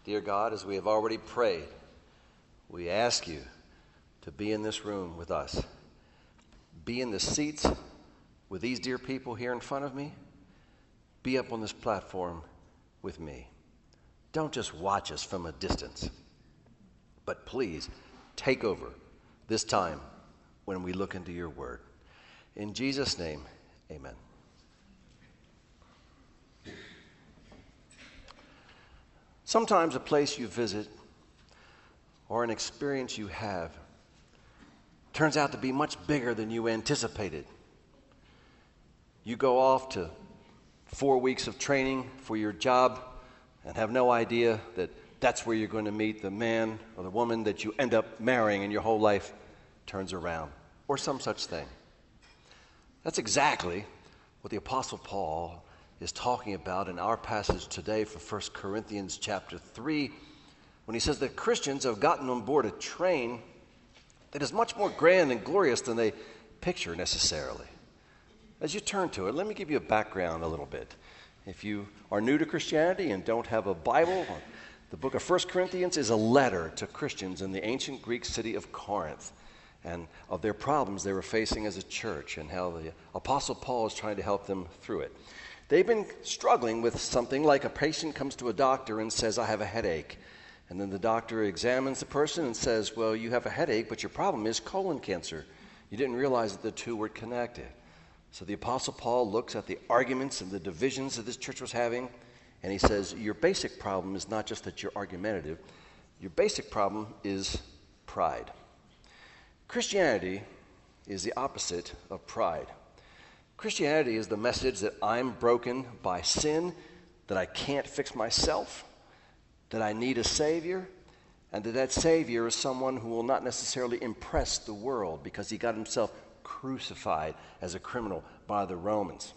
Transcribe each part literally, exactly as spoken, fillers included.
Dear God, as we have already prayed, we ask you to be in this room with us. Be in the seats with these dear people here in front of me. Be up on this platform with me. Don't just watch us from a distance, but please take over this time when we look into your word. In Jesus' name, amen. Sometimes a place you visit or an experience you have turns out to be much bigger than you anticipated. You go off to four weeks of training for your job and have no idea that that's where you're going to meet the man or the woman that you end up marrying and your whole life turns around, or some such thing. That's exactly what the Apostle Paul is talking about in our passage today for First Corinthians chapter three, when he says that Christians have gotten on board a train that is much more grand and glorious than they picture necessarily. As you turn to it, let me give you a background a little bit. If you are new to Christianity and don't have a Bible, the book of First Corinthians is a letter to Christians in the ancient Greek city of Corinth and of their problems they were facing as a church and how the Apostle Paul is trying to help them through it. They've been struggling with something like a patient comes to a doctor and says, I have a headache. And then the doctor examines the person and says, well, you have a headache, but your problem is colon cancer. You didn't realize that the two were connected. So the Apostle Paul looks at the arguments and the divisions that this church was having, and he says, your basic problem is not just that you're argumentative. Your basic problem is pride. Christianity is the opposite of pride. Christianity is the message that I'm broken by sin, that I can't fix myself, that I need a Savior, and that that Savior is someone who will not necessarily impress the world because he got himself crucified as a criminal by the Romans.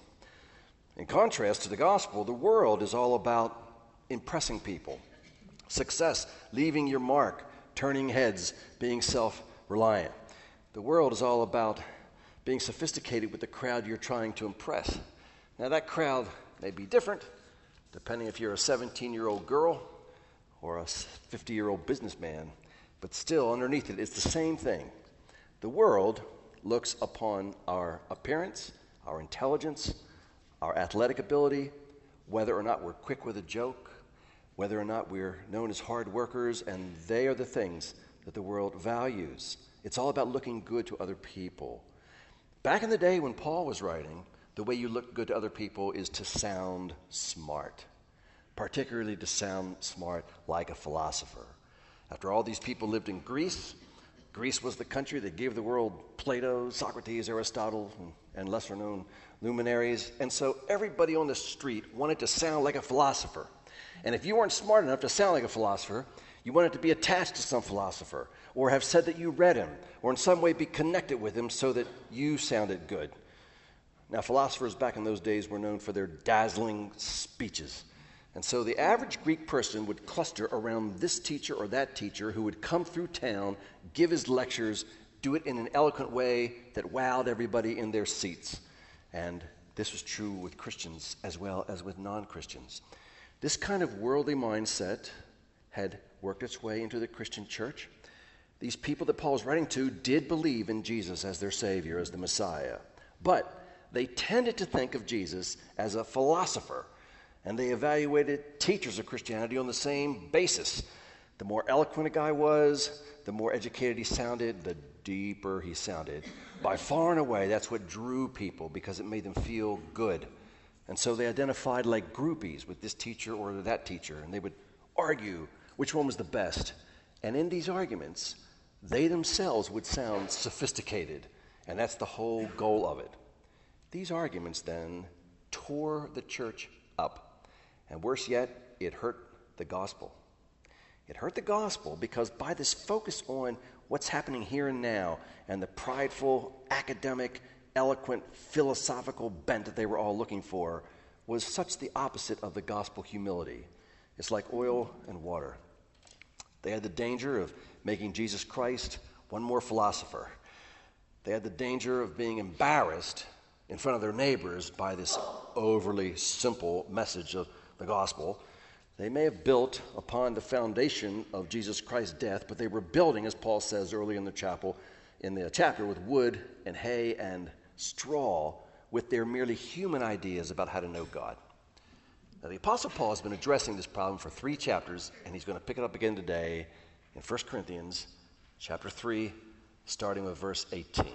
In contrast to the gospel, the world is all about impressing people, success, leaving your mark, turning heads, being self-reliant. The world is all about being sophisticated with the crowd you're trying to impress. Now that crowd may be different depending if you're a seventeen-year-old girl or a fifty-year-old businessman, but still underneath it, it's the same thing. The world looks upon our appearance, our intelligence, our athletic ability, whether or not we're quick with a joke, whether or not we're known as hard workers, and they are the things that the world values. It's all about looking good to other people. Back in the day when Paul was writing, the way you look good to other people is to sound smart, particularly to sound smart like a philosopher. After all, these people lived in Greece. Greece was the country that gave the world Plato, Socrates, Aristotle, and, and lesser-known luminaries. And so everybody on the street wanted to sound like a philosopher. And if you weren't smart enough to sound like a philosopher, you wanted to be attached to some philosopher, or have said that you read him, or in some way be connected with him so that you sounded good. Now, philosophers back in those days were known for their dazzling speeches. And so the average Greek person would cluster around this teacher or that teacher who would come through town, give his lectures, do it in an eloquent way that wowed everybody in their seats. And this was true with Christians as well as with non-Christians. This kind of worldly mindset had worked its way into the Christian church. These people that Paul was writing to did believe in Jesus as their Savior, as the Messiah. But they tended to think of Jesus as a philosopher, and they evaluated teachers of Christianity on the same basis. The more eloquent a guy was, the more educated he sounded, the deeper he sounded. By far and away, that's what drew people because it made them feel good. And so they identified like groupies with this teacher or that teacher, and they would argue which one was the best. And in these arguments, they themselves would sound sophisticated, and that's the whole goal of it. These arguments then tore the church up, and worse yet, it hurt the gospel. It hurt the gospel because by this focus on what's happening here and now and the prideful, academic, eloquent, philosophical bent that they were all looking for was such the opposite of the gospel humility. It's like oil and water. They had the danger of making Jesus Christ one more philosopher. They had the danger of being embarrassed in front of their neighbors by this overly simple message of the gospel. They may have built upon the foundation of Jesus Christ's death, but they were building, as Paul says earlier in the chapel, in the chapter, with wood and hay and straw, with their merely human ideas about how to know God. Now, the Apostle Paul has been addressing this problem for three chapters, and he's going to pick it up again today in First Corinthians chapter three, starting with verse eighteen.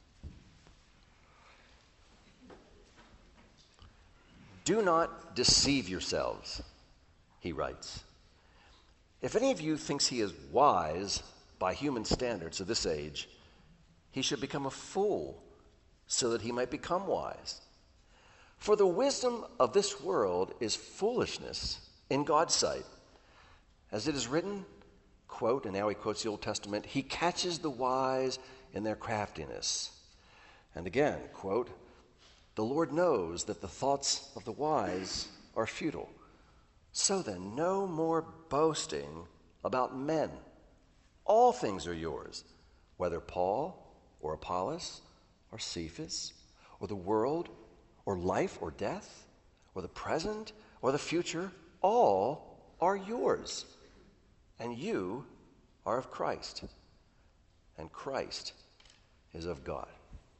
Do not deceive yourselves, he writes. If any of you thinks he is wise by human standards of this age, he should become a fool so that he might become wise. For the wisdom of this world is foolishness in God's sight. As it is written, quote, and now he quotes the Old Testament, he catches the wise in their craftiness. And again, quote, the Lord knows that the thoughts of the wise are futile. So then, no more boasting about men. All things are yours, whether Paul or Apollos or Cephas or the world or life or death or the present or the future, all are yours. And you are of Christ, and Christ is of God.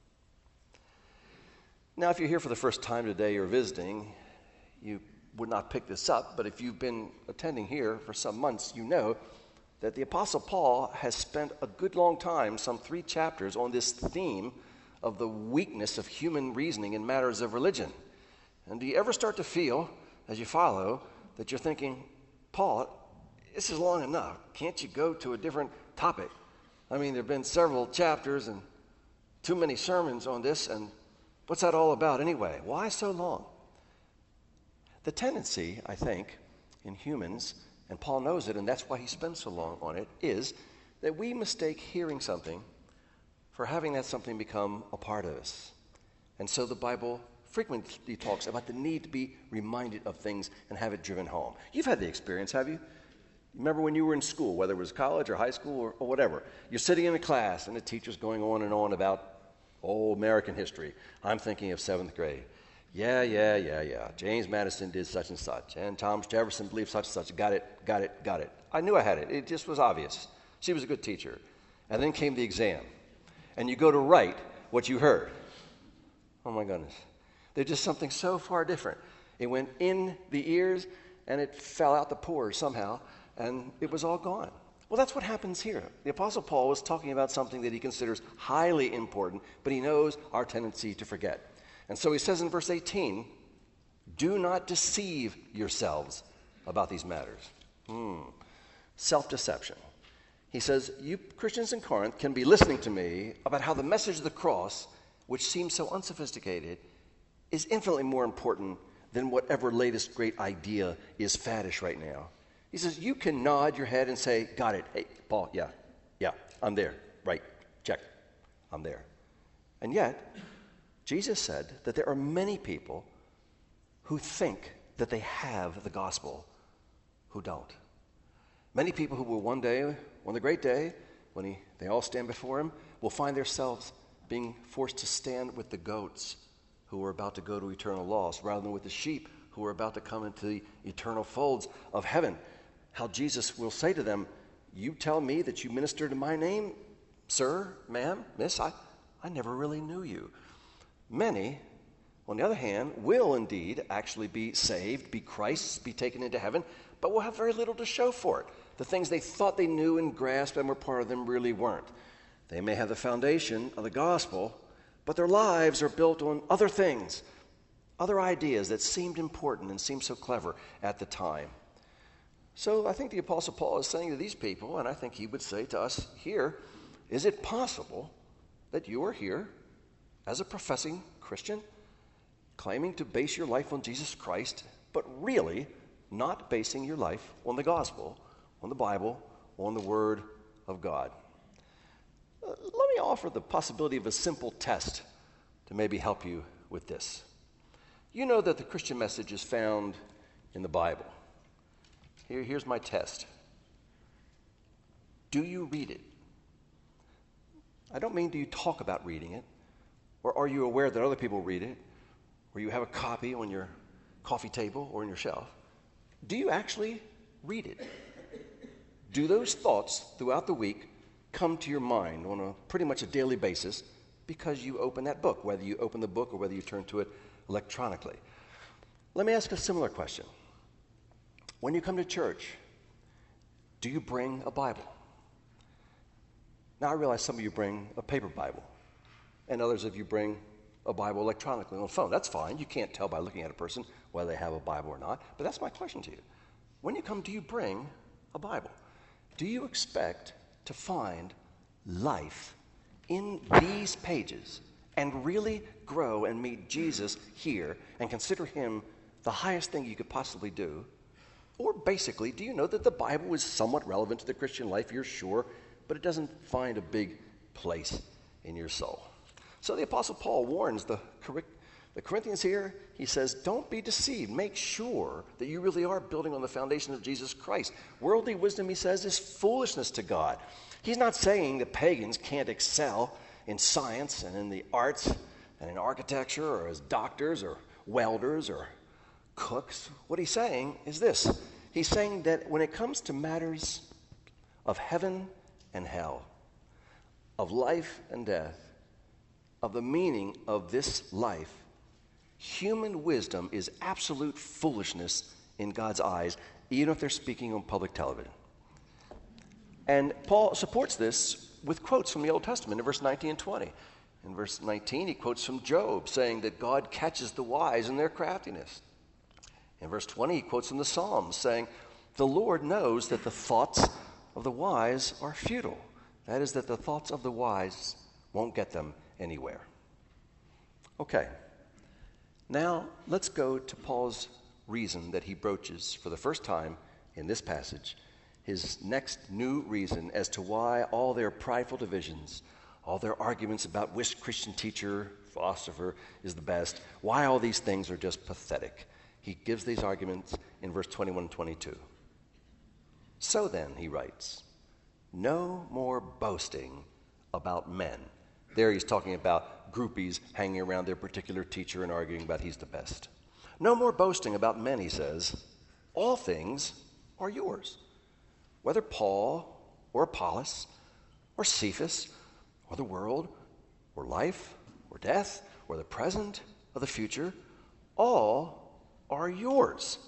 Now, if you're here for the first time today or visiting, you would not pick this up, but if you've been attending here for some months, you know that the Apostle Paul has spent a good long time, some three chapters, on this theme of the weakness of human reasoning in matters of religion. And do you ever start to feel, as you follow, that you're thinking, Paul, this is long enough. Can't you go to a different topic? I mean, there have been several chapters and too many sermons on this, and what's that all about anyway? Why so long? The tendency, I think, in humans, and Paul knows it, and that's why he spends so long on it, is that we mistake hearing something for having that something become a part of us. And so the Bible frequently talks about the need to be reminded of things and have it driven home. You've had the experience, have you? Remember when you were in school, whether it was college or high school or, or whatever, you're sitting in a class and the teacher's going on and on about old American history. I'm thinking of seventh grade. Yeah, yeah, yeah, yeah. James Madison did such and such, and Thomas Jefferson believed such and such. Got it, got it, got it. I knew I had it. It just was obvious. She was a good teacher. And then came the exam, and you go to write what you heard. Oh, my goodness. There's just something so far different. It went in the ears, and it fell out the pores somehow, and it was all gone. Well, that's what happens here. The Apostle Paul was talking about something that he considers highly important, but he knows our tendency to forget. And so he says in verse eighteen, do not deceive yourselves about these matters. Hmm. Self-deception. He says, you Christians in Corinth can be listening to me about how the message of the cross, which seems so unsophisticated, is infinitely more important than whatever latest great idea is faddish right now. He says, you can nod your head and say, got it. Hey, Paul, yeah, yeah, I'm there. Right, check, I'm there. And yet, Jesus said that there are many people who think that they have the gospel who don't. Many people who will one day, on the great day, when he, they all stand before him, will find themselves being forced to stand with the goats who are about to go to eternal loss, rather than with the sheep who are about to come into the eternal folds of heaven. How Jesus will say to them, you tell me that you ministered in my name, sir, ma'am, miss, I, I never really knew you. Many, on the other hand, will indeed actually be saved, be Christ's, be taken into heaven, but will have very little to show for it. The things they thought they knew and grasped and were part of them really weren't. They may have the foundation of the gospel, but their lives are built on other things, other ideas that seemed important and seemed so clever at the time. So I think the Apostle Paul is saying to these people, and I think he would say to us here, is it possible that you are here as a professing Christian, claiming to base your life on Jesus Christ, but really not basing your life on the gospel, on the Bible, on the Word of God? Uh, let me offer the possibility of a simple test to maybe help you with this. You know that the Christian message is found in the Bible. Here, here's my test. Do you read it? I don't mean do you talk about reading it, or are you aware that other people read it, or you have a copy on your coffee table or on your shelf. do you actually read it? Do those thoughts throughout the week come to your mind on a pretty much a daily basis because you open that book, whether you open the book or whether you turn to it electronically? Let me ask a similar question. When you come to church, do you bring a Bible? Now, I realize some of you bring a paper Bible, and others of you bring a Bible electronically on the phone. That's fine. You can't tell by looking at a person whether they have a Bible or not. But that's my question to you. When you come, do you bring a Bible? Do you expect to find life in these pages and really grow and meet Jesus here and consider him the highest thing you could possibly do? Or basically, do you know that the Bible is somewhat relevant to the Christian life, you're sure, but it doesn't find a big place in your soul? So the Apostle Paul warns the, the Corinthians here. He says, don't be deceived. Make sure that you really are building on the foundation of Jesus Christ. Worldly wisdom, he says, is foolishness to God. He's not saying that pagans can't excel in science and in the arts and in architecture or as doctors or welders or cooks. What he's saying is this. He's saying that when it comes to matters of heaven and hell, of life and death, of the meaning of this life, human wisdom is absolute foolishness in God's eyes, even if they're speaking on public television. And Paul supports this with quotes from the Old Testament in verse nineteen and twenty. In verse nineteen, he quotes from Job, saying that God catches the wise in their craftiness. In verse twenty, he quotes from the Psalms, saying, the Lord knows that the thoughts of the wise are futile. That is, that the thoughts of the wise won't get them anywhere. Okay, now let's go to Paul's reason that he broaches for the first time in this passage, his next new reason as to why all their prideful divisions, all their arguments about which Christian teacher, philosopher is the best, why all these things are just pathetic. He gives these arguments in verse twenty-one and twenty-two. So then, he writes, no more boasting about men. There he's talking about groupies hanging around their particular teacher and arguing about he's the best. No more boasting about men, he says. All things are yours. Whether Paul or Apollos or Cephas or the world or life or death or the present or the future, all are yours.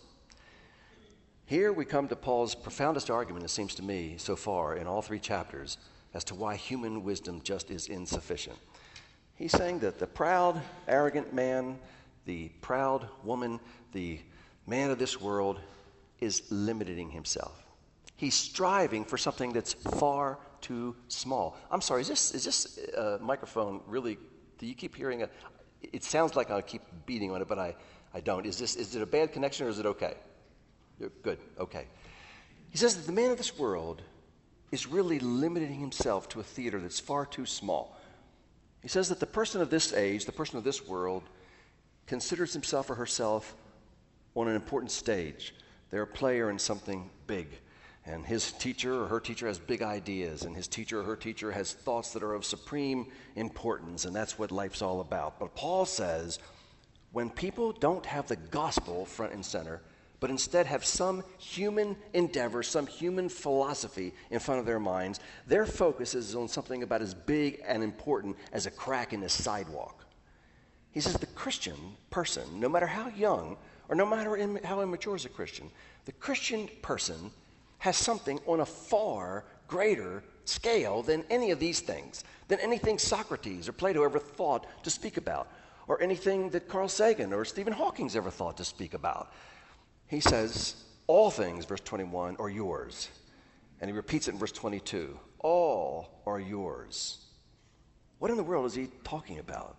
Here we come to Paul's profoundest argument, it seems to me, so far in all three chapters, as to why human wisdom just is insufficient. He's saying that the proud, arrogant man, the proud woman, the man of this world is limiting himself. He's striving for something that's far too small. I'm sorry, is this is this uh, microphone really, do you keep hearing it? It sounds like I keep beating on it, but I, I don't. Is this is it a bad connection or is it okay? You're good, okay. He says that the man of this world is really limiting himself to a theater that's far too small. He says that the person of this age, the person of this world, considers himself or herself on an important stage. They're a player in something big. And his teacher or her teacher has big ideas, and his teacher or her teacher has thoughts that are of supreme importance, and that's what life's all about. But Paul says, when people don't have the gospel front and center, but instead have some human endeavor, some human philosophy in front of their minds, their focus is on something about as big and important as a crack in the sidewalk. He says the Christian person, no matter how young or no matter in, how immature is a Christian, the Christian person has something on a far greater scale than any of these things, than anything Socrates or Plato ever thought to speak about, or anything that Carl Sagan or Stephen Hawking's ever thought to speak about. He says, all things, verse twenty-one, are yours. And he repeats it in verse twenty-two. All are yours. What in the world is he talking about?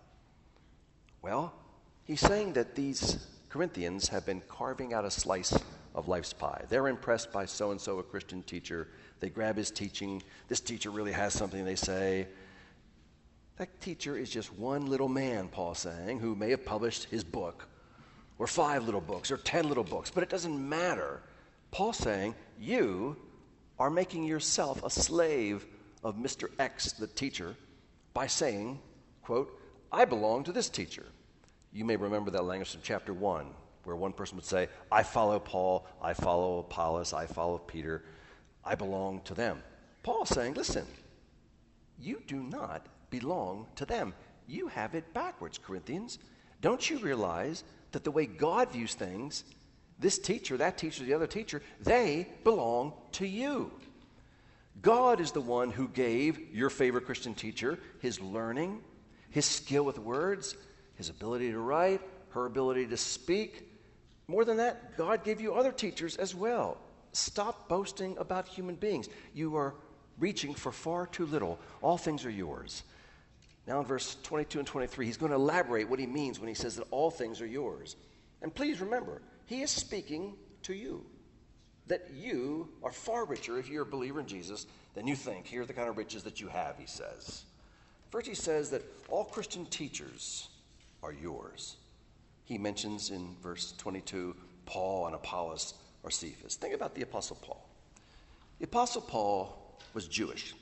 Well, he's saying that these Corinthians have been carving out a slice of life's pie. They're impressed by so-and-so, a Christian teacher. They grab his teaching. This teacher really has something, they say. That teacher is just one little man, Paul's saying, who may have published his book, or five little books, or ten little books, but it doesn't matter. Paul's saying, you are making yourself a slave of Mister X, the teacher, by saying, quote, I belong to this teacher. You may remember that language from chapter one, where one person would say, I follow Paul, I follow Apollos, I follow Peter, I belong to them. Paul's saying, listen, you do not belong to them. You have it backwards, Corinthians. Don't you realize that the way God views things, this teacher, that teacher, the other teacher, they belong to you. God is the one who gave your favorite Christian teacher his learning, his skill with words, his ability to write, her ability to speak. More than that, God gave you other teachers as well. Stop boasting about human beings. You are reaching for far too little. All things are yours. Now in verse twenty-two and twenty-three, he's going to elaborate what he means when he says that all things are yours. And please remember, he is speaking to you, that you are far richer if you're a believer in Jesus than you think. Here are the kind of riches that you have, he says. First, he says that all Christian teachers are yours. He mentions in verse twenty-two, Paul and Apollos or Cephas. Think about the Apostle Paul. The Apostle Paul was Jewish.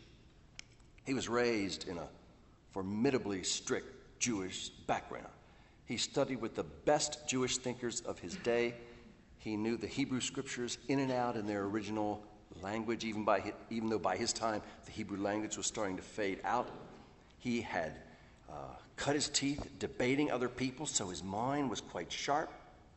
He was raised in a formidably strict Jewish background. He studied with the best Jewish thinkers of his day. He knew the Hebrew scriptures in and out in their original language, even, by his, even though by his time the Hebrew language was starting to fade out. He had uh, cut his teeth debating other people, so his mind was quite sharp.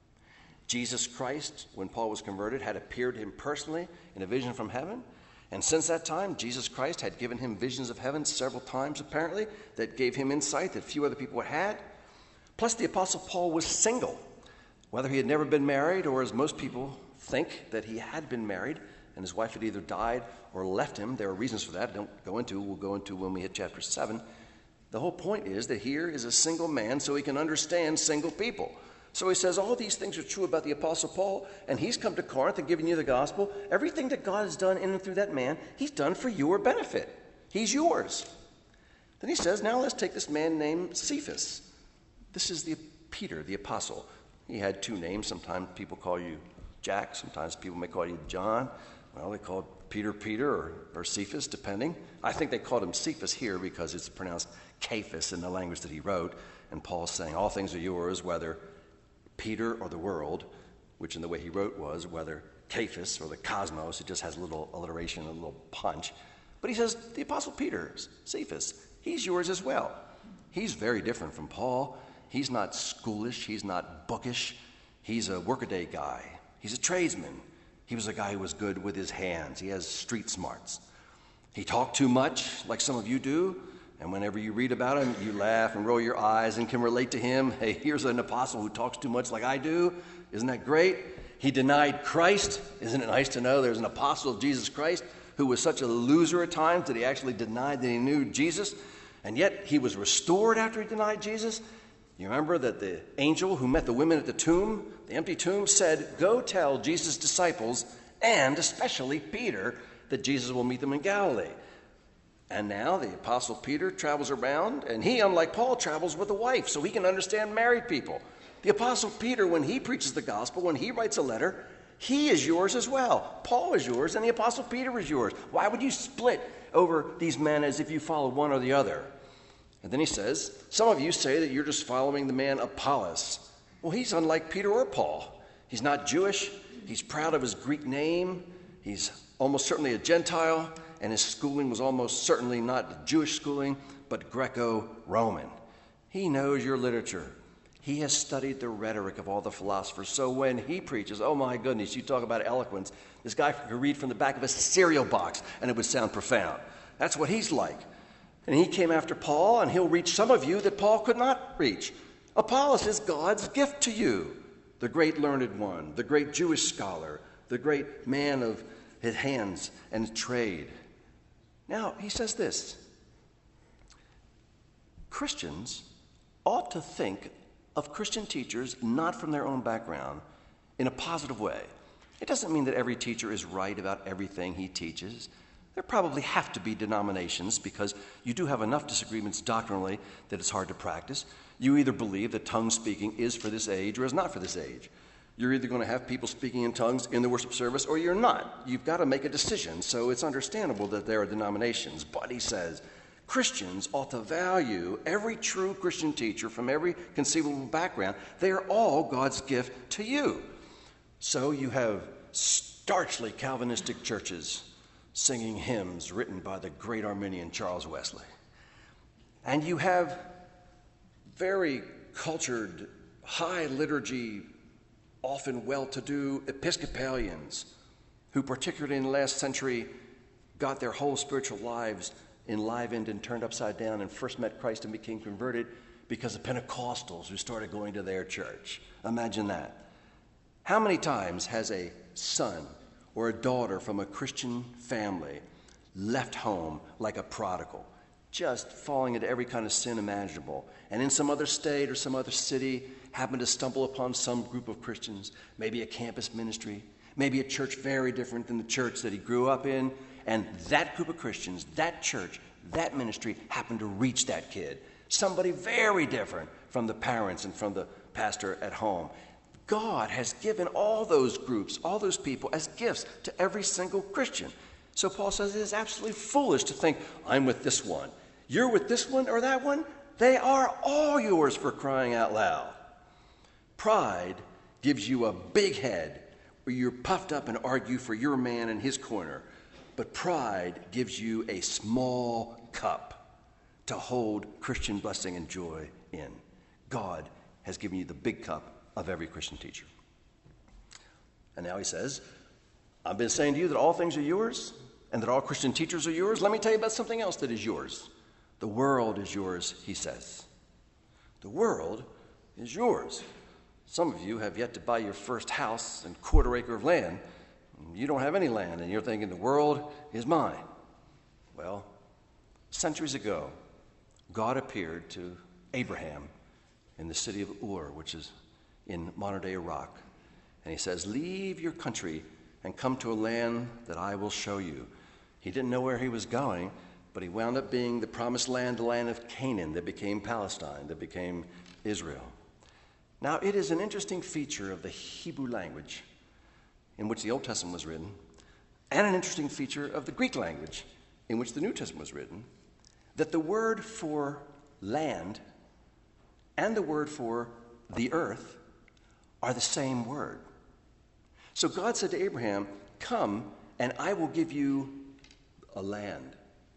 Jesus Christ, when Paul was converted, had appeared to him personally in a vision from heaven. And since that time, Jesus Christ had given him visions of heaven several times, apparently, that gave him insight that few other people had. Plus, the Apostle Paul was single. Whether he had never been married, or as most people think, that he had been married, and his wife had either died or left him. There are reasons for that. I don't go into. We'll go into when we hit chapter seven. The whole point is that here is a single man so he can understand single people. So he says all these things are true about the Apostle Paul, and he's come to Corinth and given you the gospel. Everything that God has done in and through that man, he's done for your benefit. He's yours. Then he says, now let's take this man named Cephas. This is the Peter, the apostle. He had two names. Sometimes people call you Jack. Sometimes people may call you John. Well, they called Peter Peter or, or Cephas, depending. I think they called him Cephas here because it's pronounced Cephas in the language that he wrote. And Paul's saying all things are yours, whether Peter or the world, which in the way he wrote was whether Cephas or the cosmos. It just has a little alliteration, a little punch. But he says the Apostle Peter, Cephas, he's yours as well. He's very different from Paul. He's not schoolish. He's not bookish. He's a workaday guy. He's a tradesman. He was a guy who was good with his hands. He has street smarts. He talked too much, like some of you do. And whenever you read about him, you laugh and roll your eyes and can relate to him. Hey, here's an apostle who talks too much like I do. Isn't that great? He denied Christ. Isn't it nice to know there's an apostle of Jesus Christ who was such a loser at times that he actually denied that he knew Jesus? And yet he was restored after he denied Jesus. You remember that the angel who met the women at the tomb, the empty tomb, said, go tell Jesus' disciples, and especially Peter, that Jesus will meet them in Galilee. And now the Apostle Peter travels around, and he, unlike Paul, travels with a wife, so he can understand married people. The Apostle Peter, when he preaches the gospel, when he writes a letter, he is yours as well. Paul is yours, and the Apostle Peter is yours. Why would you split over these men as if you follow one or the other? And then he says, some of you say that you're just following the man Apollos. Well, he's unlike Peter or Paul. He's not Jewish. He's proud of his Greek name. He's almost certainly a Gentile. And his schooling was almost certainly not Jewish schooling, but Greco-Roman. He knows your literature. He has studied the rhetoric of all the philosophers. So when he preaches, oh my goodness, you talk about eloquence, this guy could read from the back of a cereal box and it would sound profound. That's what he's like. And he came after Paul, and he'll reach some of you that Paul could not reach. Apollos is God's gift to you, the great learned one, the great Jewish scholar, the great man of his hands and trade. Now, he says this, Christians ought to think of Christian teachers not from their own background in a positive way. It doesn't mean that every teacher is right about everything he teaches. There probably have to be denominations because you do have enough disagreements doctrinally that it's hard to practice. You either believe that tongue speaking is for this age or is not for this age. You're either going to have people speaking in tongues in the worship service or you're not. You've got to make a decision, so it's understandable that there are denominations. But he says, Christians ought to value every true Christian teacher from every conceivable background. They are all God's gift to you. So you have starchly Calvinistic churches singing hymns written by the great Arminian Charles Wesley. And you have very cultured, high liturgy, often well-to-do Episcopalians who, particularly in the last century, got their whole spiritual lives enlivened and turned upside down and first met Christ and became converted because of Pentecostals who started going to their church. Imagine that. How many times has a son or a daughter from a Christian family left home like a prodigal, just falling into every kind of sin imaginable, and in some other state or some other city happened to stumble upon some group of Christians, maybe a campus ministry, maybe a church very different than the church that he grew up in, and that group of Christians, that church, that ministry happened to reach that kid, somebody very different from the parents and from the pastor at home. God has given all those groups, all those people as gifts to every single Christian. So Paul says it is absolutely foolish to think, I'm with this one. You're with this one or that one? They are all yours, for crying out loud. Pride gives you a big head where you're puffed up and argue for your man in his corner. But pride gives you a small cup to hold Christian blessing and joy in. God has given you the big cup of every Christian teacher. And now he says, I've been saying to you that all things are yours and that all Christian teachers are yours. Let me tell you about something else that is yours. The world is yours, he says. The world is yours. Some of you have yet to buy your first house and quarter acre of land. You don't have any land, and you're thinking the world is mine. Well, centuries ago, God appeared to Abraham in the city of Ur, which is in modern-day Iraq. And he says, leave your country and come to a land that I will show you. He didn't know where he was going, but he wound up being the promised land, the land of Canaan, that became Palestine, that became Israel. Now, it is an interesting feature of the Hebrew language in which the Old Testament was written, and an interesting feature of the Greek language in which the New Testament was written, that the word for land and the word for the earth are the same word. So God said to Abraham, come and I will give you a land.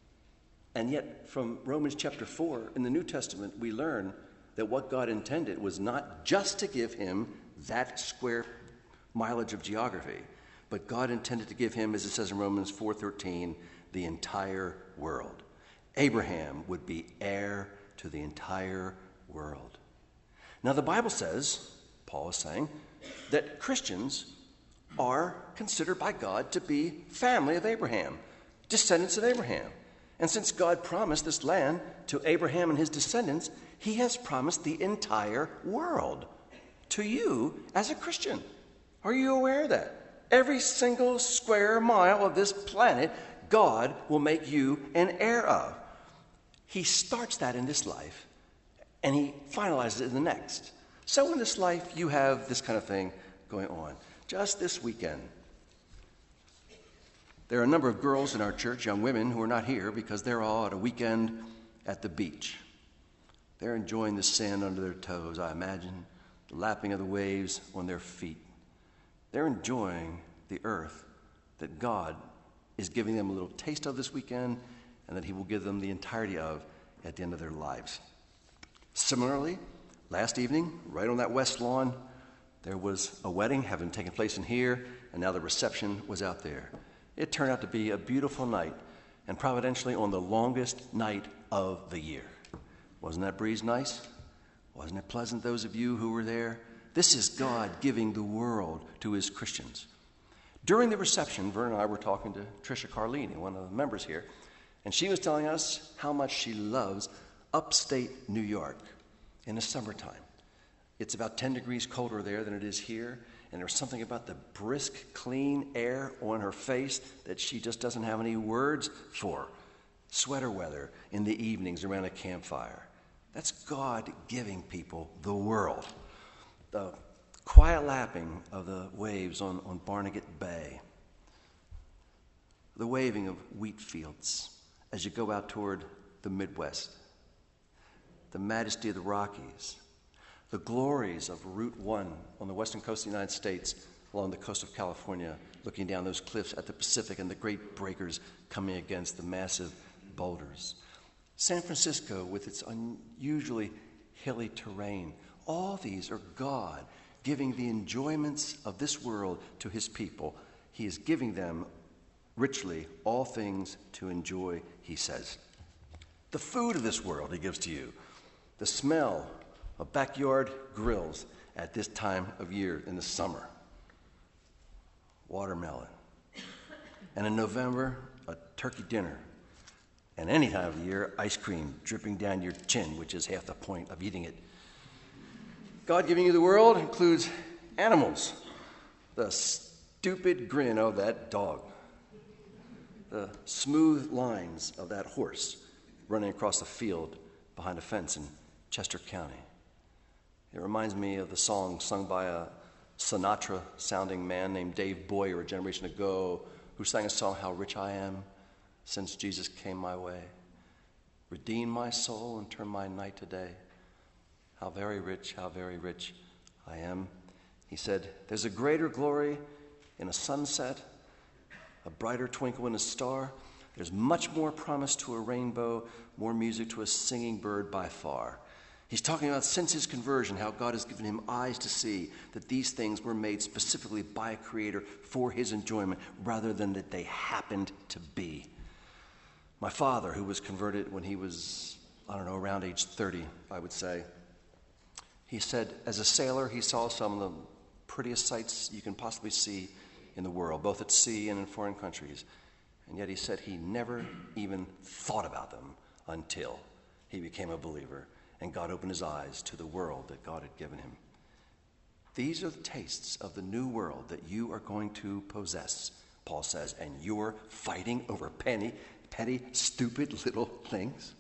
And yet from Romans chapter four in the New Testament, we learn that what God intended was not just to give him that square mileage of geography, but God intended to give him, as it says in Romans four thirteen, the entire world. Abraham would be heir to the entire world. Now the Bible says, Paul is saying, that Christians are considered by God to be family of Abraham, descendants of Abraham. And since God promised this land to Abraham and his descendants, he has promised the entire world to you as a Christian. Are you aware of that? Every single square mile of this planet, God will make you an heir of. He starts that in this life, and he finalizes it in the next. So in this life, you have this kind of thing going on. Just this weekend, there are a number of girls in our church, young women, who are not here because they're all at a weekend at the beach. They're enjoying the sand under their toes, I imagine, the lapping of the waves on their feet. They're enjoying the earth that God is giving them a little taste of this weekend and that he will give them the entirety of at the end of their lives. Similarly, last evening, right on that west lawn, there was a wedding having taken place in here, and now the reception was out there. It turned out to be a beautiful night, and providentially on the longest night of the year. Wasn't that breeze nice? Wasn't it pleasant, those of you who were there? This is God giving the world to his Christians. During the reception, Vern and I were talking to Tricia Carlini, one of the members here, and she was telling us how much she loves upstate New York in the summertime. It's about ten degrees colder there than it is here, and there's something about the brisk, clean air on her face that she just doesn't have any words for. Sweater weather in the evenings around a campfire. That's God giving people the world. The quiet lapping of the waves on, on Barnegat Bay. The waving of wheat fields as you go out toward the Midwest, the majesty of the Rockies, the glories of Route one on the western coast of the United States, along the coast of California, looking down those cliffs at the Pacific and the great breakers coming against the massive boulders. San Francisco with its unusually hilly terrain. All these are God giving the enjoyments of this world to his people. He is giving them richly all things to enjoy, he says. The food of this world he gives to you. The smell of backyard grills at this time of year in the summer. Watermelon. And in November, a turkey dinner. And any time of the year, ice cream dripping down your chin, which is half the point of eating it. God giving you the world includes animals. The stupid grin of that dog. The smooth lines of that horse running across the field behind a fence in Chester County. It reminds me of the song sung by a Sinatra-sounding man named Dave Boyer a generation ago, who sang a song, How Rich I Am Since Jesus Came My Way. Redeem my soul and turn my night to day. How very rich, how very rich I am. He said, there's a greater glory in a sunset, a brighter twinkle in a star. There's much more promise to a rainbow, more music to a singing bird by far. He's talking about since his conversion, how God has given him eyes to see that these things were made specifically by a creator for his enjoyment, rather than that they happened to be. My father, who was converted when he was, I don't know, around age thirty, I would say, he said, as a sailor, he saw some of the prettiest sights you can possibly see in the world, both at sea and in foreign countries. And yet he said he never even thought about them until he became a believer and God opened his eyes to the world that God had given him. These are the tastes of the new world that you are going to possess, Paul says, and you're fighting over penny, petty, stupid little things.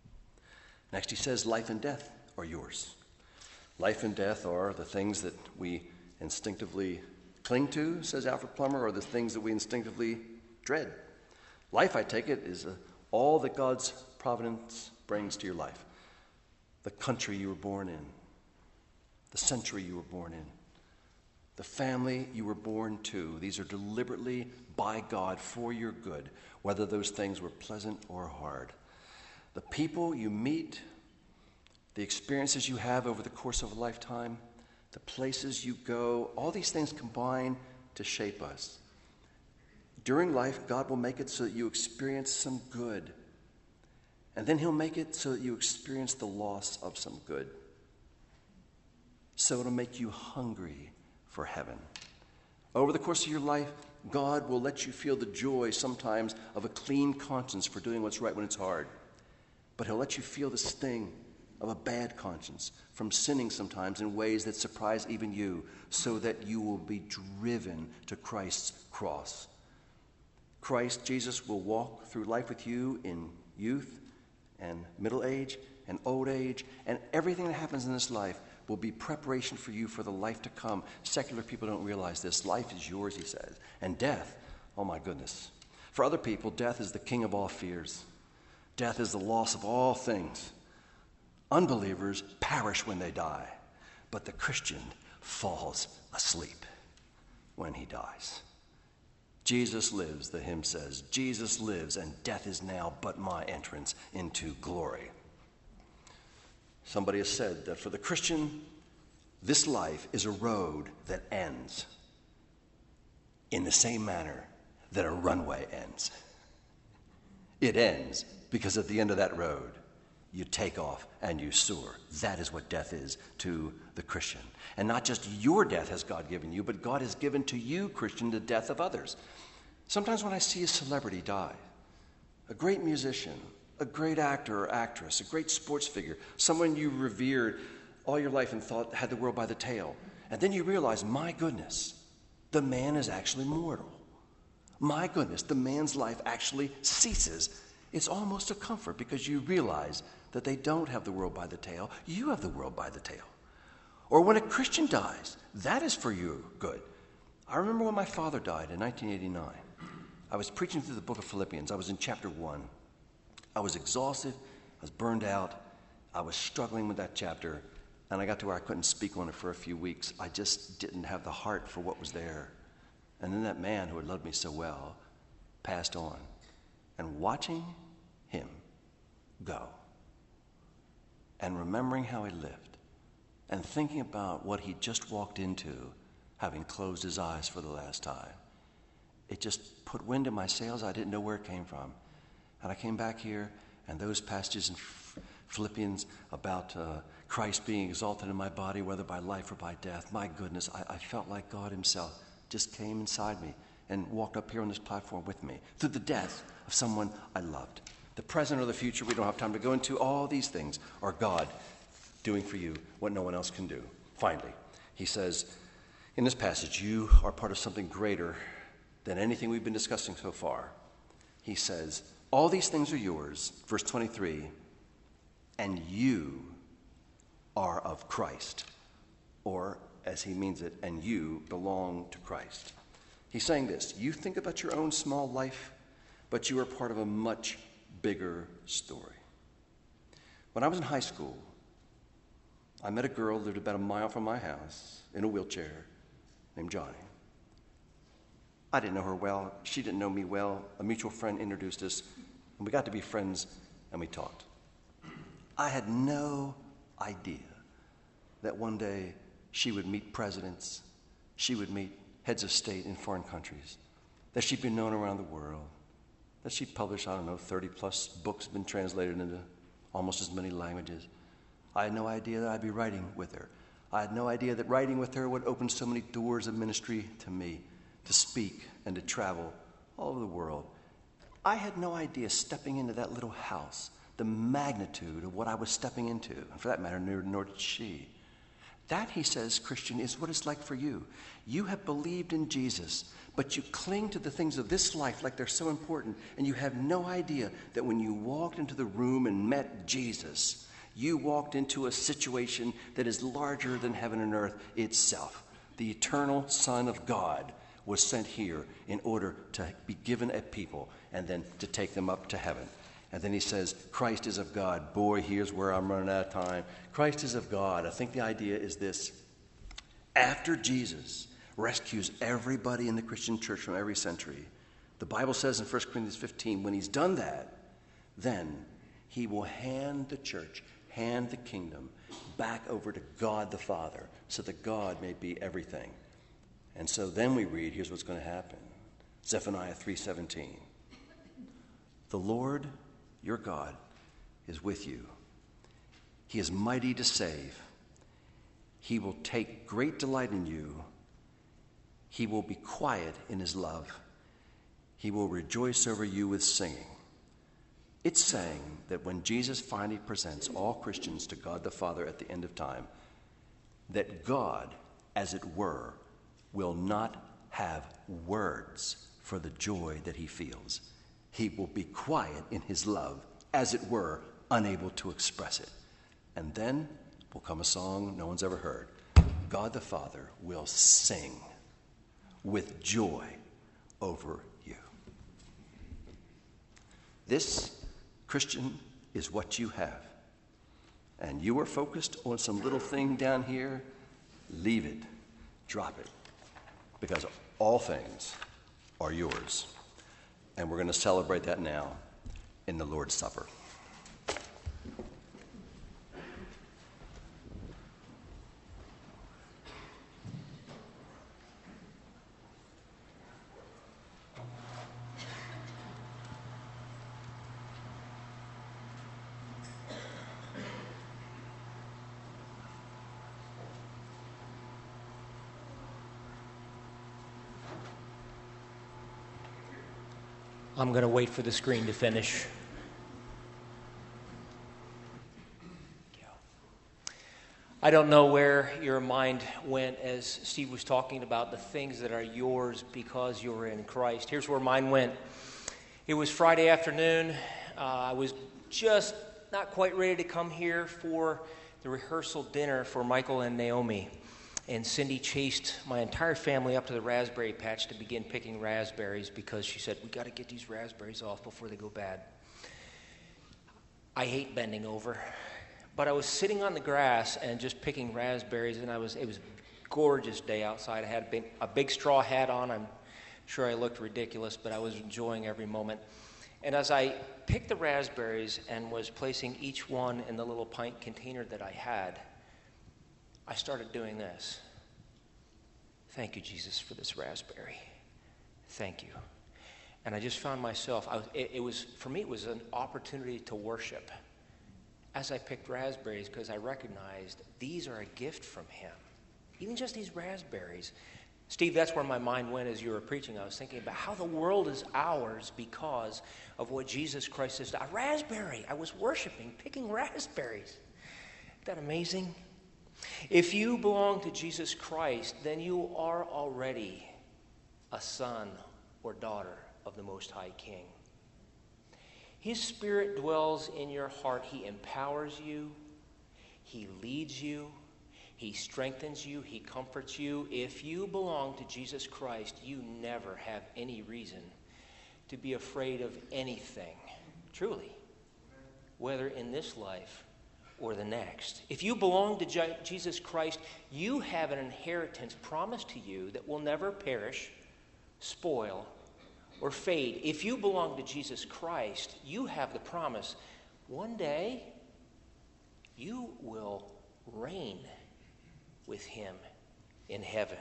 Next he says, life and death are yours. Life and death are the things that we instinctively cling to, says Alfred Plummer, or the things that we instinctively dread. Life, I take it, is uh, all that God's providence brings to your life. The country you were born in, the century you were born in, the family you were born to. These are deliberately by God for your good, whether those things were pleasant or hard. The people you meet, the experiences you have over the course of a lifetime, the places you go, all these things combine to shape us. During life, God will make it so that you experience some good. And then he'll make it so that you experience the loss of some good. So it'll make you hungry for heaven. Over the course of your life, God will let you feel the joy sometimes of a clean conscience for doing what's right when it's hard. But he'll let you feel the sting of a bad conscience from sinning sometimes in ways that surprise even you, so that you will be driven to Christ's cross. Christ, Jesus, will walk through life with you in youth and middle age and old age, and everything that happens in this life will be preparation for you for the life to come. Secular people don't realize this. Life is yours, he says. And death, oh my goodness. For other people, death is the king of all fears. Death is the loss of all things. Unbelievers perish when they die, but the Christian falls asleep when he dies. Jesus lives, the hymn says. Jesus lives, and death is now but my entrance into glory. Somebody has said that for the Christian, this life is a road that ends in the same manner that a runway ends. It ends because at the end of that road, you take off and you soar. That is what death is to the Christian. And not just your death has God given you, but God has given to you, Christian, the death of others. Sometimes when I see a celebrity die, a great musician, a great actor or actress, a great sports figure, someone you revered all your life and thought had the world by the tail, and then you realize, my goodness, the man is actually mortal. My goodness, the man's life actually ceases. It's almost a comfort because you realize that they don't have the world by the tail. You have the world by the tail. Or when a Christian dies, that is for you good. I remember when my father died in nineteen eighty-nine. I was preaching through the book of Philippians. I was in chapter one. I was exhausted. was burned out. I was struggling with that chapter, and I got to where I couldn't speak on it for a few weeks. I just didn't have the heart for what was there. And then that man who had loved me so well passed on. And watching him go, and remembering how he lived, and thinking about what he just walked into, having closed his eyes for the last time, it just put wind in my sails. I didn't know where it came from. And I came back here, and those passages in Philippians about uh, Christ being exalted in my body, whether by life or by death, my goodness, I, I felt like God himself just came inside me and walked up here on this platform with me through the death of someone I loved. The present or the future, we don't have time to go into. All these things are God doing for you what no one else can do. Finally, he says in this passage, you are part of something greater than anything we've been discussing so far. He says, all these things are yours, verse twenty-three, and you are of Christ. Or, as he means it, and you belong to Christ. He's saying this, you think about your own small life, but you are part of a much bigger story. When I was in high school, I met a girl who lived about a mile from my house in a wheelchair named Johnny. I didn't know her well. She didn't know me well. A mutual friend introduced us, and we got to be friends, and we talked. I had no idea that one day she would meet presidents, she would meet heads of state in foreign countries, that she'd been known around the world, that she published, I don't know, thirty plus books, been translated into almost as many languages. I had no idea that I'd be writing with her. I had no idea that writing with her would open so many doors of ministry to me, to speak and to travel all over the world. I had no idea stepping into that little house, the magnitude of what I was stepping into, and for that matter, nor, nor did she. That, he says, Christian, is what it's like for you. You have believed in Jesus, but you cling to the things of this life like they're so important, and you have no idea that when you walked into the room and met Jesus, you walked into a situation that is larger than heaven and earth itself. The eternal Son of God was sent here in order to be given a people and then to take them up to heaven. And then he says, Christ is of God. Boy, here's where I'm running out of time. Christ is of God. I think the idea is this. After Jesus rescues everybody in the Christian church from every century, the Bible says in First Corinthians fifteen, when he's done that, then he will hand the church, hand the kingdom back over to God the Father so that God may be everything. And so then we read, here's what's going to happen. Zephaniah three seventeen. The Lord, your God, is with you. He is mighty to save. He will take great delight in you. He will be quiet in his love. He will rejoice over you with singing. It's saying that when Jesus finally presents all Christians to God the Father at the end of time, that God, as it were, will not have words for the joy that he feels. He will be quiet in his love, as it were, unable to express it. And then will come a song no one's ever heard. God the Father will sing with joy over you. This, Christian, is what you have. And you are focused on some little thing down here, leave it, drop it, because all things are yours. And we're going to celebrate that now in the Lord's Supper. I'm going to wait for the screen to finish. I don't know where your mind went as Steve was talking about the things that are yours because you're in Christ. Here's where mine went. It was Friday afternoon. Uh, I was just not quite ready to come here for the rehearsal dinner for Michael and Naomi. And Cindy chased my entire family up to the raspberry patch to begin picking raspberries because she said, we got to get these raspberries off before they go bad. I hate bending over, but I was sitting on the grass and just picking raspberries, and I was it was a gorgeous day outside. I had a big, a big straw hat on. I'm sure I looked ridiculous, but I was enjoying every moment. And as I picked the raspberries and was placing each one in the little pint container that I had, I started doing this. Thank you, Jesus, for this raspberry. Thank you. And I just found myself, I was, it, it was, for me, it was an opportunity to worship as I picked raspberries, because I recognized these are a gift from him. Even just these raspberries. Steve, that's where my mind went as you were preaching. I was thinking about how the world is ours because of what Jesus Christ has done. A raspberry. I was worshiping, picking raspberries. Isn't that amazing? If you belong to Jesus Christ, then you are already a son or daughter of the Most High King. His Spirit dwells in your heart. He empowers you. He leads you. He strengthens you. He comforts you. If you belong to Jesus Christ, you never have any reason to be afraid of anything, truly, whether in this life or the next. If you belong to Je- Jesus Christ, you have an inheritance promised to you that will never perish, spoil, or fade. If you belong to Jesus Christ, you have the promise, one day you will reign with him in heaven.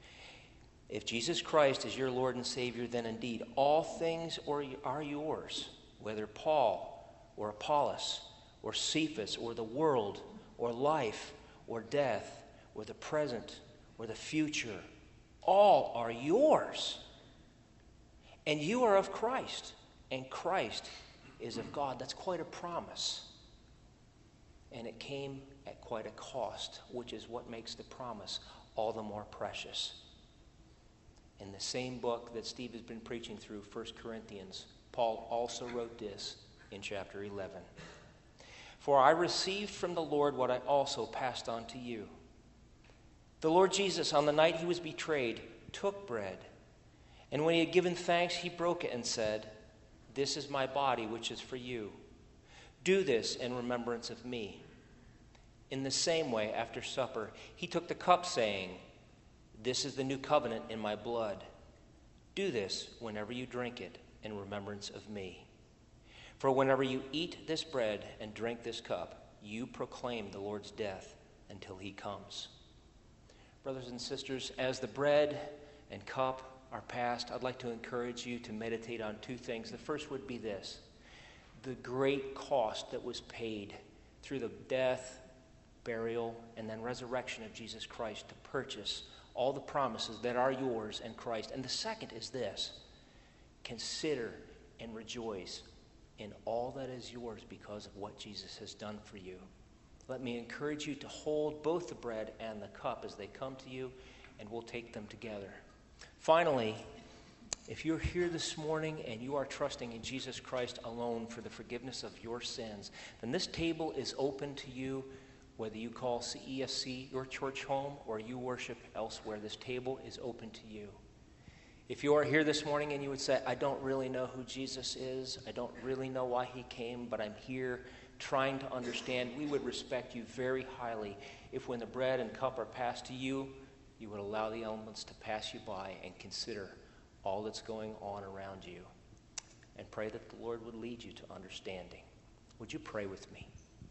If Jesus Christ is your Lord and Savior, then indeed all things are yours, whether Paul or Apollos or Cephas or the world or life or death or the present or the future, all are yours. And you are of Christ, and Christ is of God. That's quite a promise. And it came at quite a cost, which is what makes the promise all the more precious. In the same book that Steve has been preaching through, First Corinthians, Paul also wrote this in chapter eleven. For I received from the Lord what I also passed on to you. The Lord Jesus, on the night he was betrayed, took bread. And when he had given thanks, he broke it and said, "This is my body, which is for you. Do this in remembrance of me." In the same way, after supper, he took the cup, saying, "This is the new covenant in my blood. Do this whenever you drink it in remembrance of me. For whenever you eat this bread and drink this cup, you proclaim the Lord's death until he comes." Brothers and sisters, as the bread and cup are passed, I'd like to encourage you to meditate on two things. The first would be this: the great cost that was paid through the death, burial, and then resurrection of Jesus Christ to purchase all the promises that are yours in Christ. And the second is this: consider and rejoice in all that is yours because of what Jesus has done for you. Let me encourage you to hold both the bread and the cup as they come to you, and we'll take them together. Finally, if you're here this morning and you are trusting in Jesus Christ alone for the forgiveness of your sins, then this table is open to you, whether you call C E S C your church home or you worship elsewhere. This table is open to you. If you are here this morning and you would say, "I don't really know who Jesus is, I don't really know why he came, but I'm here trying to understand," we would respect you very highly if when the bread and cup are passed to you, you would allow the elements to pass you by and consider all that's going on around you, and pray that the Lord would lead you to understanding. Would you pray with me?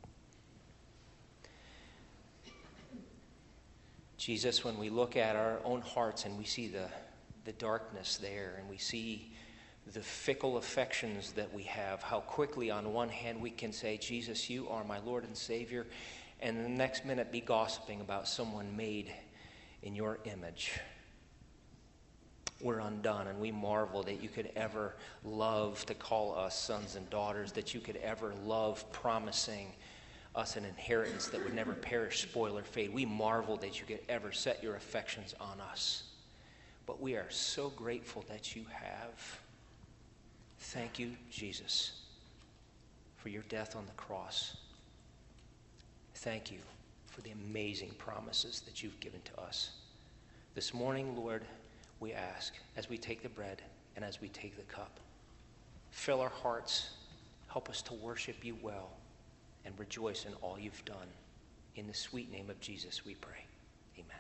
Jesus, when we look at our own hearts and we see the, the darkness there, and we see the fickle affections that we have, how quickly on one hand we can say, "Jesus, you are my Lord and Savior," and the next minute be gossiping about someone made in your image. We're undone, and we marvel that you could ever love to call us sons and daughters, that you could ever love promising us an inheritance that would never perish, spoil, or fade. We marvel that you could ever set your affections on us. But we are so grateful that you have. Thank you, Jesus, for your death on the cross. Thank you for the amazing promises that you've given to us. This morning, Lord, we ask, as we take the bread and as we take the cup, fill our hearts, help us to worship you well. and rejoice in all you've done. In the sweet name of Jesus we pray. Amen.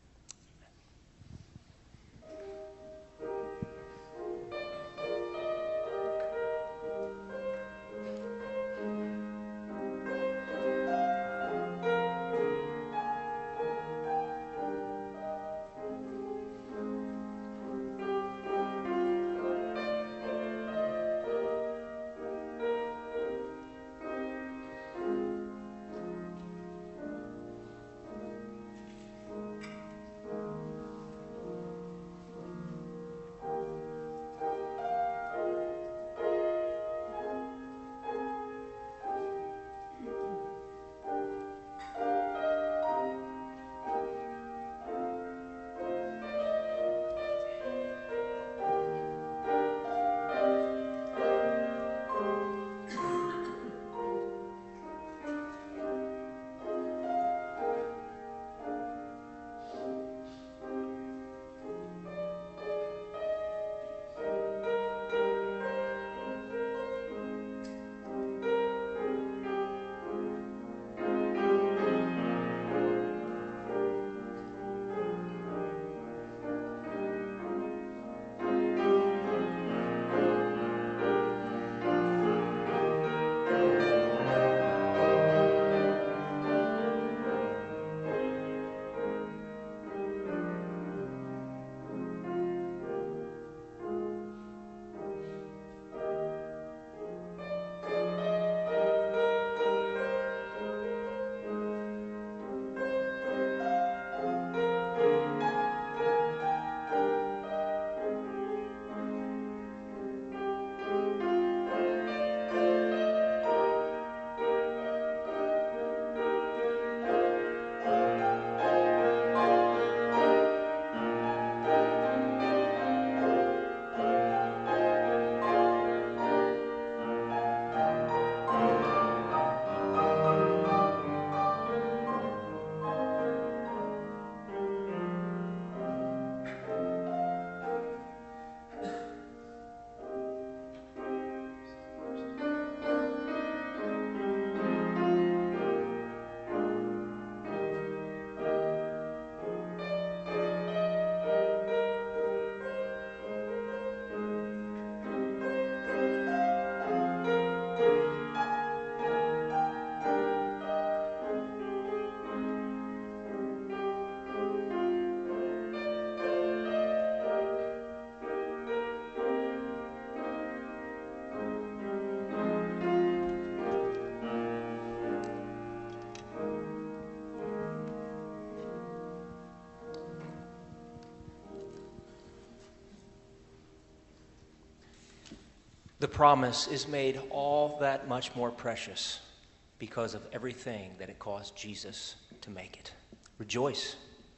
The promise is made all that much more precious because of everything that it cost Jesus to make it. Rejoice.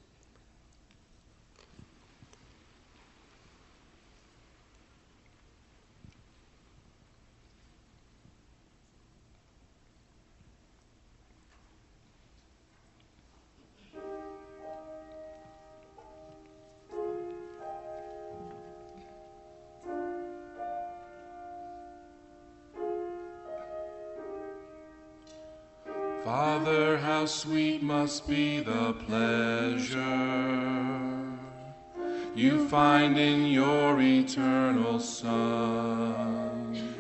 Father, how sweet must be the pleasure you find in your eternal Son.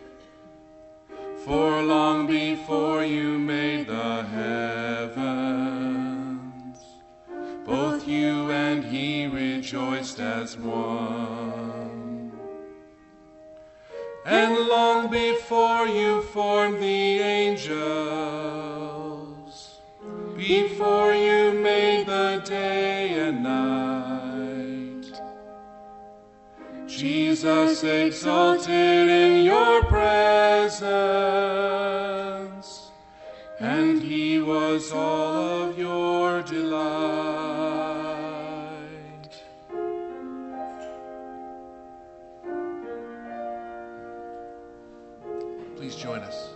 For long before you made the heavens, both you and he rejoiced as one. And long before you formed the angels, before you made the day and night, Jesus exalted in your presence, and he was all of your delight. Please join us.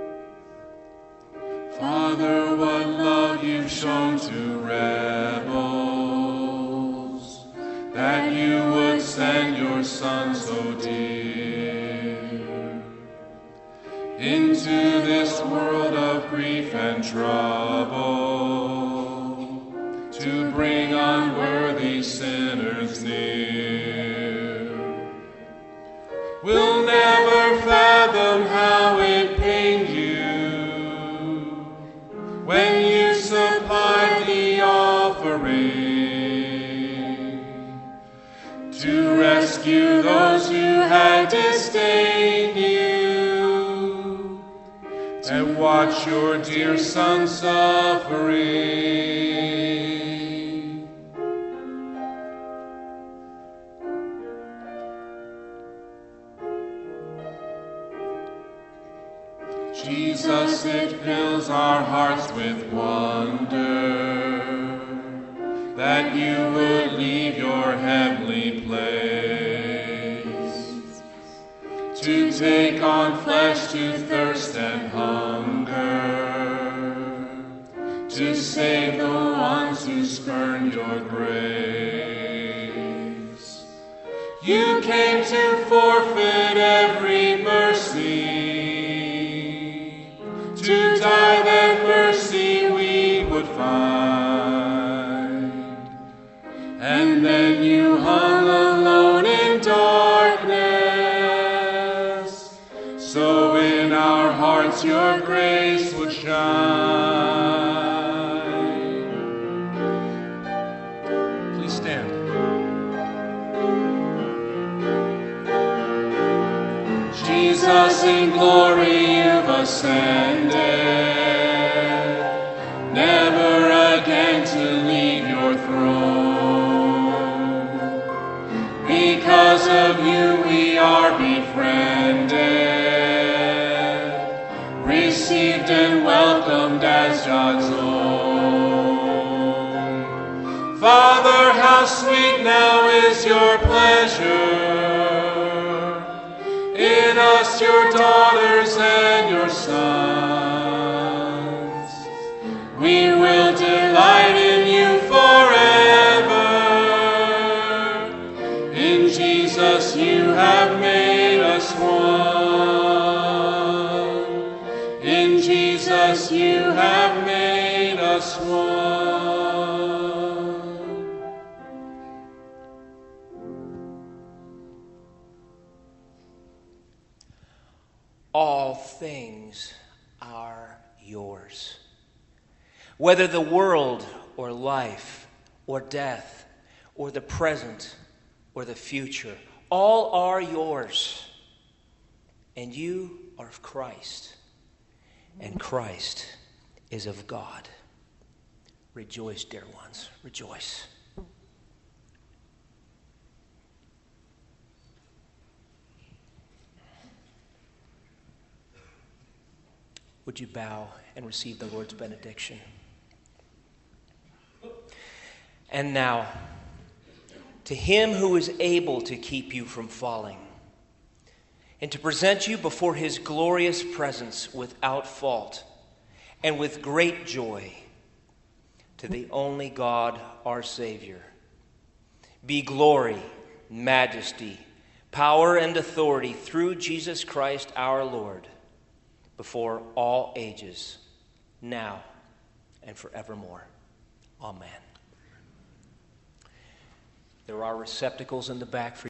Father, what love you've shown to rebels, that you would send your Son so dear into this world of of grief and trouble, to bring unworthy sinners near. We'll never fathom how it pained you when you supplied the offering to rescue those who had disdained you and watch your dear Son suffering. Jesus, it fills our hearts with wonder that you would leave your heavenly place to take on flesh, to thirst and hunger, to save the ones who spurn your grace. You came to forfeit every mercy, to die that mercy we would find. And then you hung alone in darkness, so in our hearts your grace would shine. Please stand. Jesus, in glory you've ascended, never again to leave your throne. Because of you we are befriended, received and welcomed as God's own. Father, how sweet now is your pleasure in us, your daughters and your sons. We will delight in you forever. In Jesus you have made us one. In Jesus you have made us one. All things are yours. Whether the world or life or death or the present or the future, all are yours. And you are of Christ, and Christ is of God. Rejoice, dear ones, rejoice. Would you bow and receive the Lord's benediction? And now, to him who is able to keep you from falling and to present you before his glorious presence without fault and with great joy, to the only God, our Savior, be glory, majesty, power, and authority through Jesus Christ our Lord, before all ages, now and forevermore. Amen. There are receptacles in the back for